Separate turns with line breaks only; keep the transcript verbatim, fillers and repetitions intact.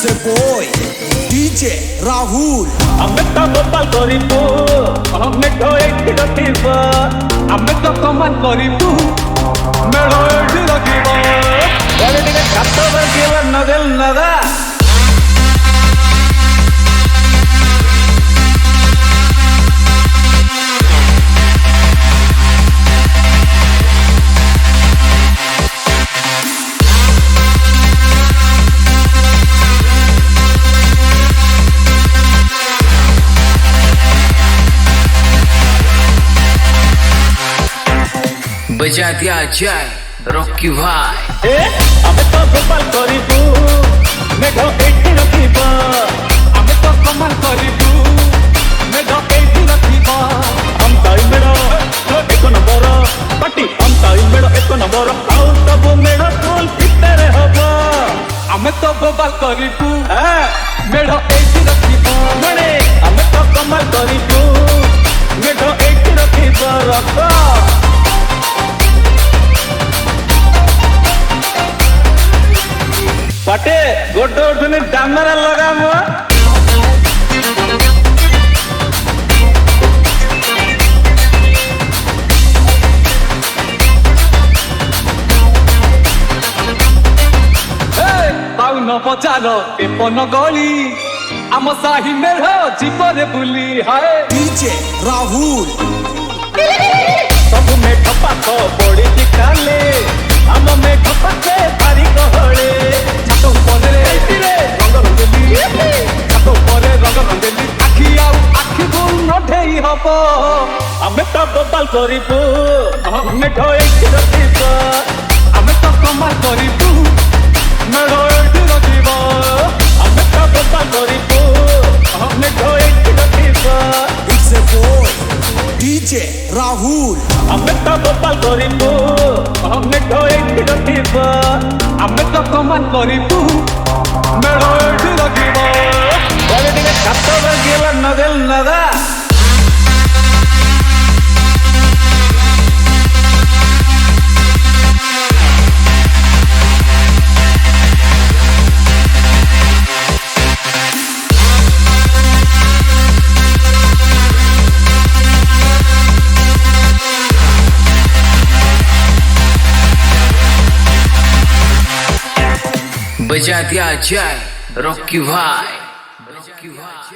It's a boy, D J Rahul.
Ame to gopal koribu, ame to ekti rakhiba, ame to kaman koribu, melo ekti rakhiba. Kare dige khatto bagila nagal naga.
बजा दिया जाए Rocky भाई
ए अबे तो गोपाल करिबू मेघो एठी रखिबा अबे तो कमाल करिबू मेघो एठी रखिबा हम ताई मेरा तो एक नंबर पट्टी हम ताई मेरा एक नंबर आउ तब मेरा टोल कितरे हबा अबे तो गोपाल करिबू ए मेघो एठी रखिबा मने अबे तो कमाल करिबू मेघो एठी रखिबा रखा पटे गोटे उठने डामरा लगा मुआ पाउ न पचार एपन गली आम साही मेढ़ जीवरे बुली हाय
D J Rahul.
सब में ठपा तो बड़ी दिखाले आम में ठपा के भारी कहले छातो ऊपर रे रे रंग रंगली छातो ऊपर रंग रंगली आखी आउ आखी गुल नढेई हबो आमे तो गोपाल करिबू आमे ठो एक रखिबा आमे तो कमाल करिबू मेढ़ो एक रखिबा आमे तो गोपाल करिबू आमे ठो एक रखिबा
It's a boy, D J Rahul.
अमे तो गोपाल करिबू अमे तो एकटी रखिबा अमे तो कमान करिबू मेढ़ो एकटी रखिबा करे टिके कत्तो बगिला नगल नगा
बजा दिया जाए रॉकी भाई।